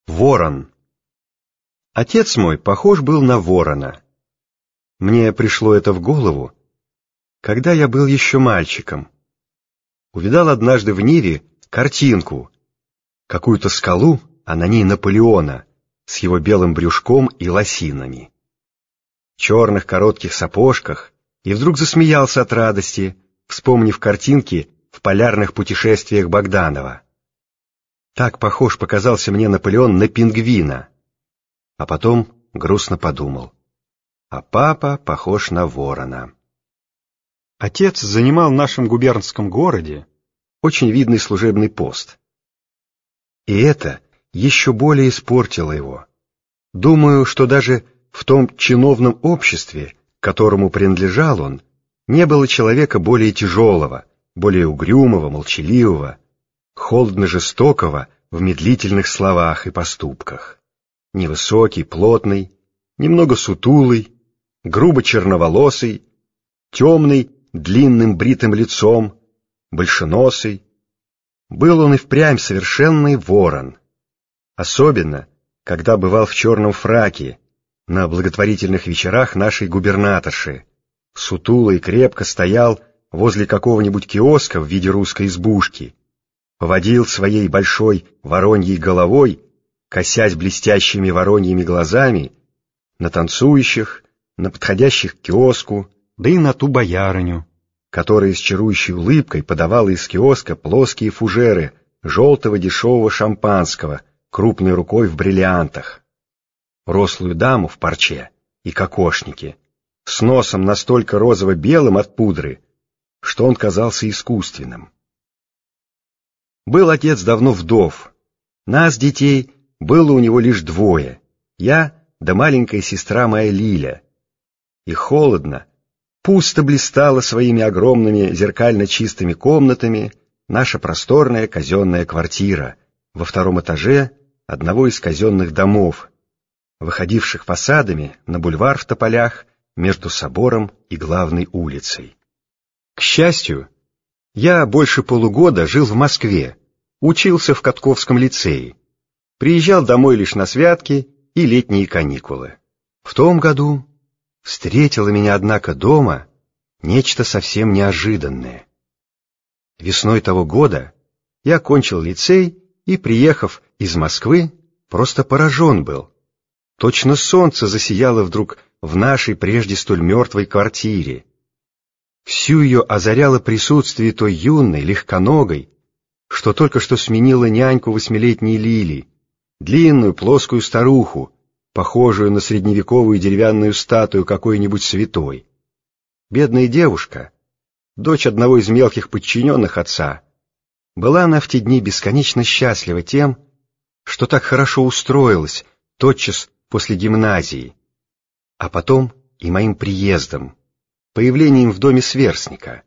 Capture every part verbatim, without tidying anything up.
Ворон. Отец мой похож был на ворона. Мне пришло это в голову, когда я был еще мальчиком. Увидал однажды в Ниве картинку, какую-то скалу, а на ней Наполеона с его белым брюшком и лосинами. В черных коротких сапожках, и вдруг засмеялся от радости, вспомнив картинки в полярных путешествиях Богданова. Так похож показался мне Наполеон на пингвина. А потом грустно подумал, а папа похож на ворона. Отец занимал в нашем губернском городе очень видный служебный пост. И это еще более испортило его. Думаю, что даже в том чиновном обществе, которому принадлежал он, не было человека более тяжелого, более угрюмого, молчаливого, холодно-жестокого в медлительных словах и поступках. Невысокий, плотный, немного сутулый, грубо черноволосый, темный, длинным бритым лицом, большеносый. Был он и впрямь совершенный ворон. Особенно, когда бывал в черном фраке на благотворительных вечерах нашей губернаторши, сутуло и крепко стоял возле какого-нибудь киоска в виде русской избушки, поводил своей большой вороньей головой, косясь блестящими вороньими глазами на танцующих, на подходящих к киоску, да и на ту боярыню, которая с чарующей улыбкой подавала из киоска плоские фужеры желтого дешевого шампанского крупной рукой в бриллиантах, рослую даму в парче и кокошнике, с носом настолько розово-белым от пудры, что он казался искусственным. Был отец давно вдов. Нас, детей, было у него лишь двое. Я да маленькая сестра моя Лиля. И холодно, пусто блистала своими огромными зеркально чистыми комнатами наша просторная казенная квартира во втором этаже одного из казенных домов, выходивших фасадами на бульвар в тополях между собором и главной улицей. К счастью, я больше полугода жил в Москве, учился в Катковском лицее, приезжал домой лишь на святки и летние каникулы. В том году встретило меня, однако, дома нечто совсем неожиданное. Весной того года я кончил лицей и, приехав из Москвы, просто поражен был. Точно солнце засияло вдруг в нашей прежде столь мертвой квартире. Всю ее озаряло присутствие той юной, легконогой, что только что сменила няньку восьмилетней Лили, длинную плоскую старуху, похожую на средневековую деревянную статую какой-нибудь святой. Бедная девушка, дочь одного из мелких подчиненных отца, была она в те дни бесконечно счастлива тем, что так хорошо устроилась тотчас после гимназии, а потом и моим приездом, появлением в доме сверстника.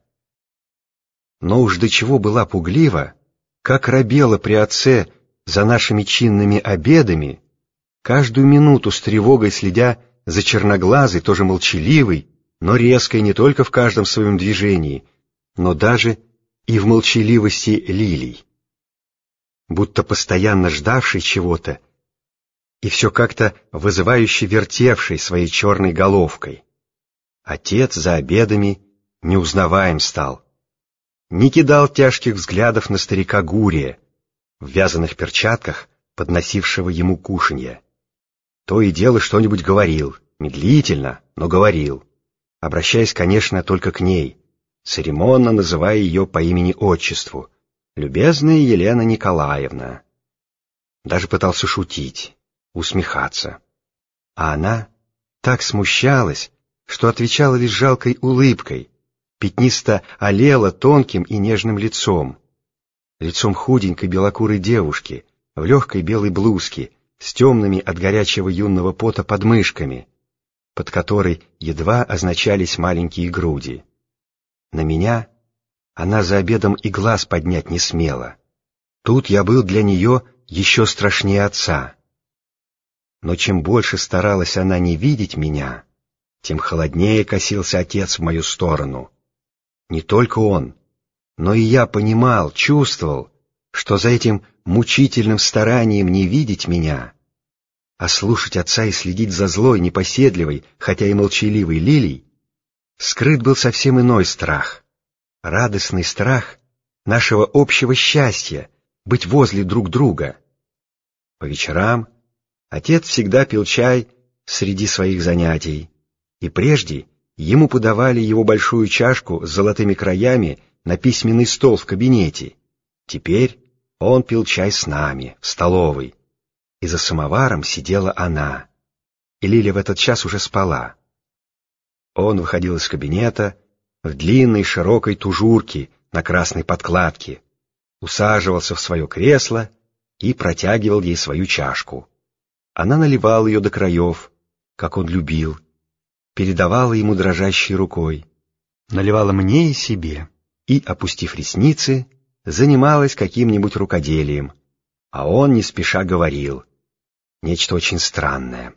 Но уж до чего была пуглива, как робела при отце за нашими чинными обедами, каждую минуту с тревогой следя за черноглазой, тоже молчаливой, но резкой не только в каждом своем движении, но даже и в молчаливости Лилий, будто постоянно ждавшей чего-то и все как-то вызывающе вертевшей своей черной головкой. Отец за обедами неузнаваем стал, не кидал тяжких взглядов на старика Гурия, в вязаных перчатках, подносившего ему кушанье. То и дело что-нибудь говорил, медлительно, но говорил, обращаясь, конечно, только к ней, церемонно называя ее по имени-отчеству, «Любезная Елена Николаевна». Даже пытался шутить, усмехаться. А она так смущалась, что отвечала лишь жалкой улыбкой, пятнисто алела тонким и нежным лицом, лицом худенькой белокурой девушки в легкой белой блузке с темными от горячего юного пота подмышками, под которой едва означались маленькие груди. На меня она за обедом и глаз поднять не смела. Тут я был для нее еще страшнее отца. Но чем больше старалась она не видеть меня, тем холоднее косился отец в мою сторону. Не только он, но и я понимал, чувствовал, что за этим мучительным старанием не видеть меня, а слушать отца и следить за злой, непоседливой, хотя и молчаливой Лилей, скрыт был совсем иной страх, радостный страх нашего общего счастья, быть возле друг друга. По вечерам отец всегда пил чай среди своих занятий, и прежде ему подавали его большую чашку с золотыми краями на письменный стол в кабинете. Теперь он пил чай с нами, в столовой, и за самоваром сидела она, и Лиля в этот час уже спала. Он выходил из кабинета в длинной широкой тужурке на красной подкладке, усаживался в свое кресло и протягивал ей свою чашку. Она наливала ее до краев, как он любил, передавала ему дрожащей рукой, наливала мне и себе, и, опустив ресницы, занималась каким-нибудь рукоделием, а он не спеша говорил нечто очень странное.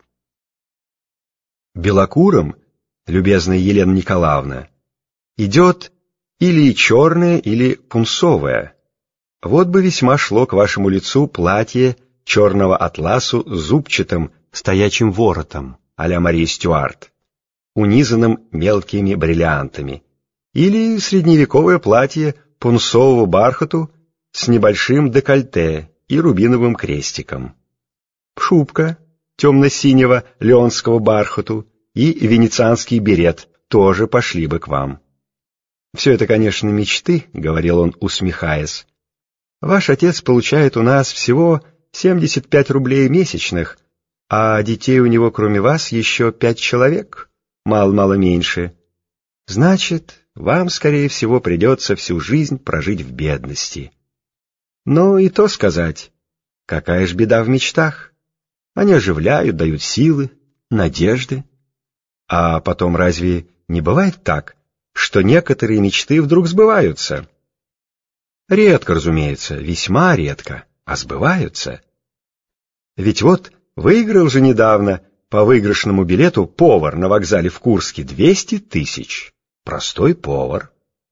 Белокуром, любезная Елена Николаевна, идет или черное, или пунцовое. Вот бы весьма шло к вашему лицу платье черного атласу с зубчатым стоячим воротом а-ля Мария Стюарт, унизанным мелкими бриллиантами, или средневековое платье пунцового бархату с небольшим декольте и рубиновым крестиком. Шубка темно-синего леонского бархату и венецианский берет тоже пошли бы к вам. «Все это, конечно, мечты», — говорил он, усмехаясь. «Ваш отец получает у нас всего семьдесят пять рублей месячных, а детей у него, кроме вас, еще пять человек, мало-мало меньше. Значит, вам, скорее всего, придется всю жизнь прожить в бедности. Но и то сказать, какая ж беда в мечтах. Они оживляют, дают силы, надежды. А потом разве не бывает так, что некоторые мечты вдруг сбываются? Редко, разумеется, весьма редко, а сбываются. Ведь вот выиграл же недавно по выигрышному билету повар на вокзале в Курске двести тысяч. Простой повар».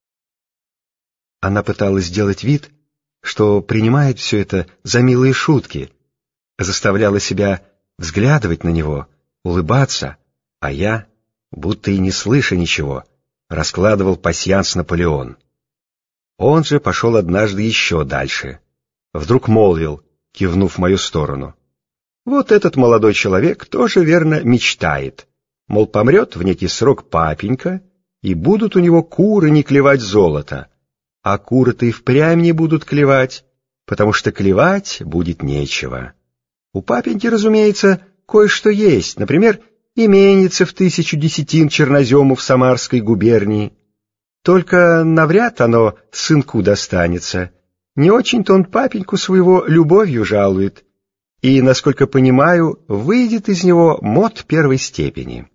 Она пыталась сделать вид, что принимает все это за милые шутки, заставляла себя взглядывать на него, улыбаться, а я, будто и не слыша ничего, раскладывал пасьянс Наполеон. Он же пошел однажды еще дальше. Вдруг молвил, кивнув в мою сторону: «Вот этот молодой человек тоже, верно, мечтает. Мол, помрет в некий срок папенька, и будут у него куры не клевать золото. А куры-то и впрямь не будут клевать, потому что клевать будет нечего. У папеньки, разумеется, кое-что есть, например, именица в тысячу десятин чернозему в Самарской губернии. Только навряд оно сынку достанется. Не очень-то он папеньку своего любовью жалует. И, насколько понимаю, выйдет из него мот первой степени».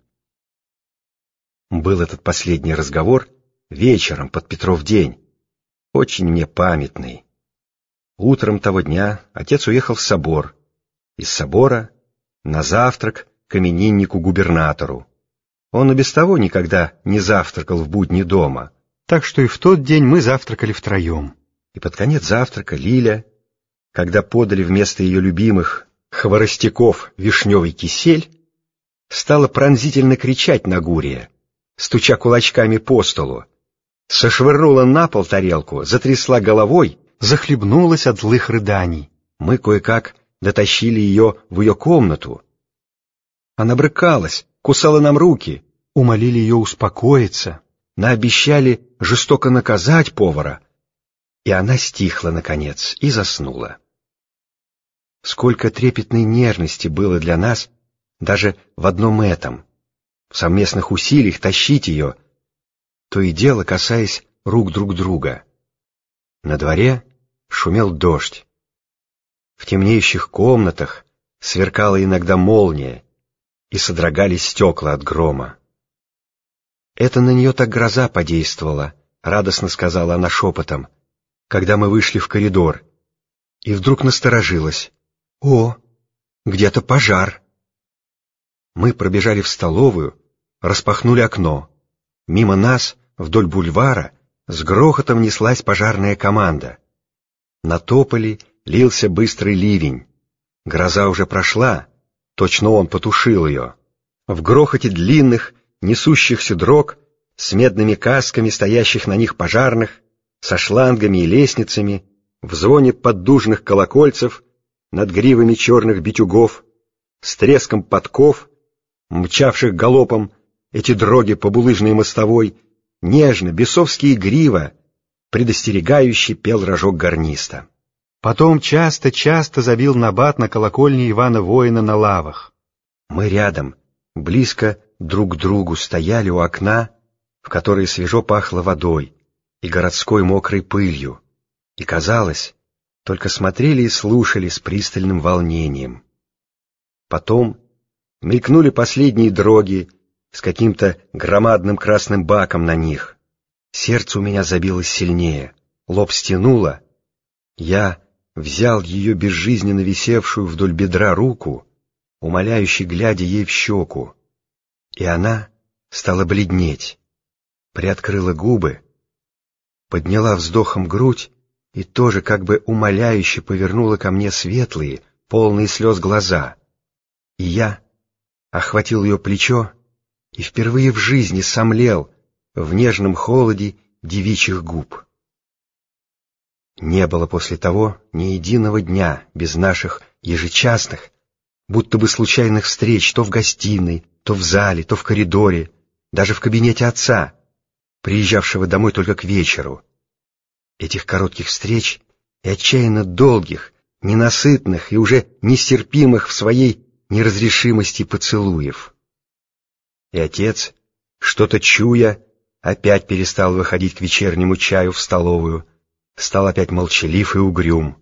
Был этот последний разговор вечером под Петров день, очень мне памятный. Утром того дня отец уехал в собор, из собора на завтрак к имениннику-губернатору. Он и без того никогда не завтракал в будни дома, так что и в тот день мы завтракали втроем. И под конец завтрака Лиля, когда подали вместо ее любимых хворостяков вишневый кисель, стала пронзительно кричать на Гурия, стуча кулачками по столу, сошвырнула на пол тарелку, затрясла головой, захлебнулась от злых рыданий. Мы кое-как дотащили ее в ее комнату. Она брыкалась, кусала нам руки, умолили ее успокоиться, наобещали жестоко наказать повара, и она стихла, наконец, и заснула. Сколько трепетной нежности было для нас даже в одном этом, в совместных усилиях тащить ее, то и дело касаясь рук друг друга. На дворе шумел дождь. В темнеющих комнатах сверкала иногда молния, и содрогались стекла от грома. «Это на нее так гроза подействовала», — радостно сказала она шепотом, когда мы вышли в коридор, и вдруг насторожилась. «О, где-то пожар!» Мы пробежали в столовую, распахнули окно. Мимо нас, вдоль бульвара, с грохотом неслась пожарная команда. На тополе лился быстрый ливень. Гроза уже прошла, точно он потушил ее. В грохоте длинных, несущихся дрог, с медными касками стоящих на них пожарных, со шлангами и лестницами, в звоне поддужных колокольцев, над гривами черных битюгов, с треском подков, мчавших галопом эти дроги по булыжной мостовой, нежно, бесовски игриво, предостерегающий пел рожок гарниста. Потом часто-часто забил набат на колокольне Ивана Воина на лавах. Мы рядом, близко друг к другу стояли у окна, в которое свежо пахло водой и городской мокрой пылью, и, казалось, только смотрели и слушали с пристальным волнением. Потом мелькнули последние дроги с каким-то громадным красным баком на них. Сердце у меня забилось сильнее, лоб стянуло. Я взял ее безжизненно висевшую вдоль бедра руку, умоляюще глядя ей в щеку, и она стала бледнеть, приоткрыла губы, подняла вздохом грудь и тоже как бы умоляюще повернула ко мне светлые, полные слез глаза. И я охватил ее плечо и впервые в жизни сомлел в нежном холоде девичьих губ. Не было после того ни единого дня без наших ежечасных, будто бы случайных встреч то в гостиной, то в зале, то в коридоре, даже в кабинете отца, приезжавшего домой только к вечеру. Этих коротких встреч и отчаянно долгих, ненасытных и уже нестерпимых в своей неразрешимости поцелуев. И отец, что-то чуя, опять перестал выходить к вечернему чаю в столовую, стал опять молчалив и угрюм.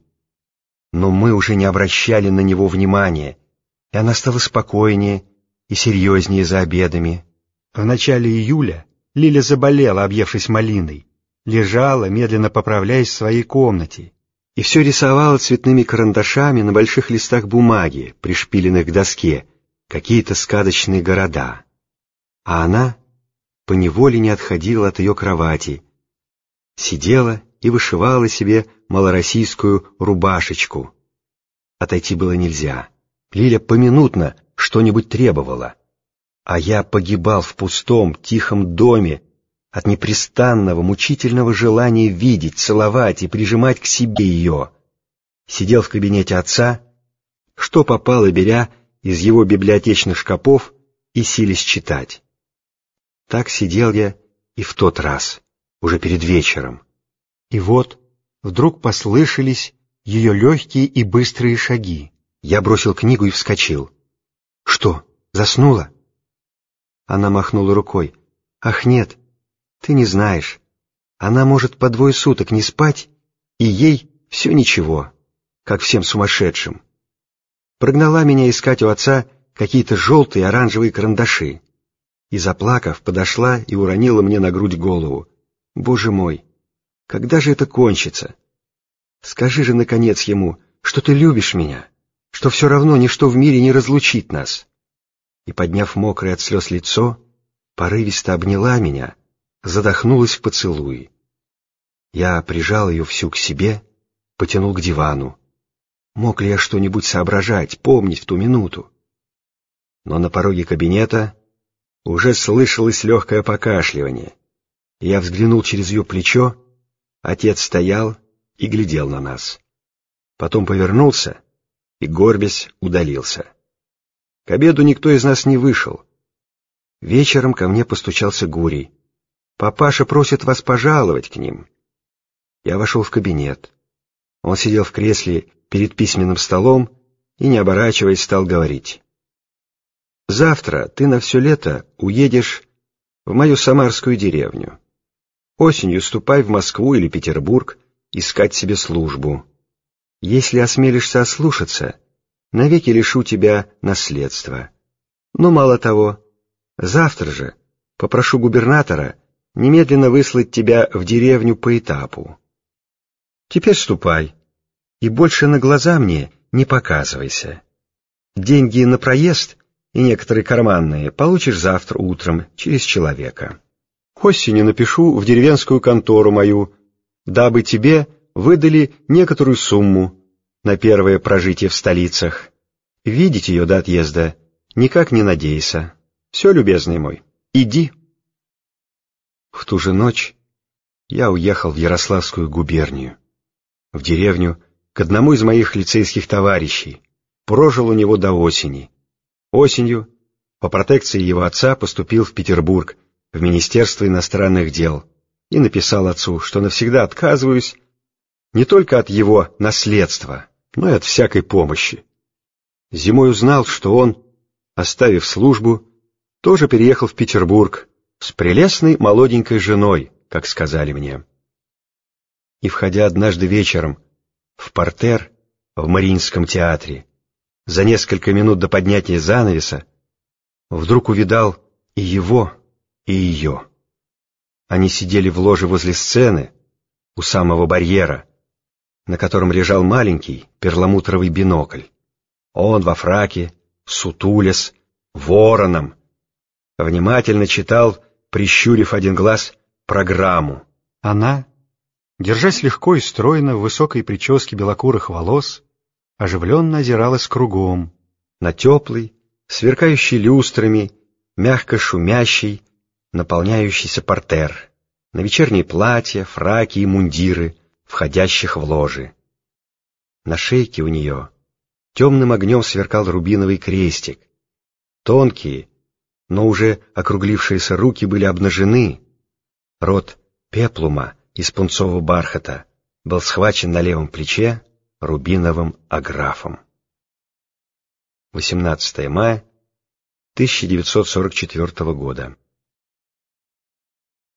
Но мы уже не обращали на него внимания, и она стала спокойнее и серьезнее за обедами. В начале июля Лиля заболела, объевшись малиной, лежала, медленно поправляясь в своей комнате, и все рисовала цветными карандашами на больших листах бумаги, пришпиленных к доске, какие-то сказочные города. А она поневоле не отходила от ее кровати, сидела и вышивала себе малороссийскую рубашечку. Отойти было нельзя. Лиля поминутно что-нибудь требовала, а я погибал в пустом, тихом доме от непрестанного, мучительного желания видеть, целовать и прижимать к себе ее. Сидел в кабинете отца, что попало беря из его библиотечных шкапов и силясь читать. Так сидел я и в тот раз, уже перед вечером. И вот вдруг послышались ее легкие и быстрые шаги. Я бросил книгу и вскочил. «Что, заснула?» Она махнула рукой. «Ах, нет, ты не знаешь. Она может по двое суток не спать, и ей все ничего, как всем сумасшедшим». Прогнала меня искать у отца какие-то желтые оранжевые карандаши. И, заплакав, подошла и уронила мне на грудь голову. «Боже мой, когда же это кончится? Скажи же, наконец, ему, что ты любишь меня, что все равно ничто в мире не разлучит нас». И, подняв мокрое от слез лицо, порывисто обняла меня, задохнулась в поцелуи. Я прижал ее всю к себе, потянул к дивану. Мог ли я что-нибудь соображать, помнить в ту минуту? Но на пороге кабинета уже слышалось легкое покашливание. Я взглянул через ее плечо, отец стоял и глядел на нас. Потом повернулся и, горбясь, удалился. К обеду никто из нас не вышел. Вечером ко мне постучался Гурий. «Папаша просит вас пожаловать к ним». Я вошел в кабинет. Он сидел в кресле перед письменным столом и, не оборачиваясь, стал говорить. «Завтра ты на все лето уедешь в мою самарскую деревню. Осенью ступай в Москву или Петербург искать себе службу. Если осмелишься ослушаться, навеки лишу тебя наследства. Но мало того, завтра же попрошу губернатора немедленно выслать тебя в деревню по этапу. Теперь ступай, и больше на глаза мне не показывайся. Деньги на проезд и некоторые карманные получишь завтра утром через человека. Осенью напишу в деревенскую контору мою, дабы тебе выдали некоторую сумму, на первое прожитие в столицах. Видеть ее до отъезда никак не надейся. Все, любезный мой, иди. В ту же ночь я уехал в Ярославскую губернию, в деревню к одному из моих лицейских товарищей, прожил у него до осени. Осенью, по протекции его отца, поступил в Петербург, в Министерство иностранных дел, и написал отцу, что навсегда отказываюсь не только от его наследства, но и от всякой помощи. Зимой узнал, что он, оставив службу, тоже переехал в Петербург с прелестной молоденькой женой, как сказали мне. И, входя однажды вечером в партер в Мариинском театре, за несколько минут до поднятия занавеса, вдруг увидал и его, и ее. Они сидели в ложе возле сцены, у самого барьера, на котором лежал маленький перламутровый бинокль. Он во фраке, сутулясь, вороном, внимательно читал, прищурив один глаз, программу. Она, держась легко и стройно в высокой прическе белокурых волос, оживленно озиралась кругом. На теплый, сверкающий люстрами, мягко шумящий, наполняющийся партер, на вечерние платья, фраки и мундиры, входящих в ложи. На шейке у нее темным огнем сверкал рубиновый крестик. Тонкие, но уже округлившиеся руки были обнажены. Рот пеплума из пунцового бархата был схвачен на левом плече рубиновым аграфом. восемнадцатое мая тысяча девятьсот сорок четвёртого года.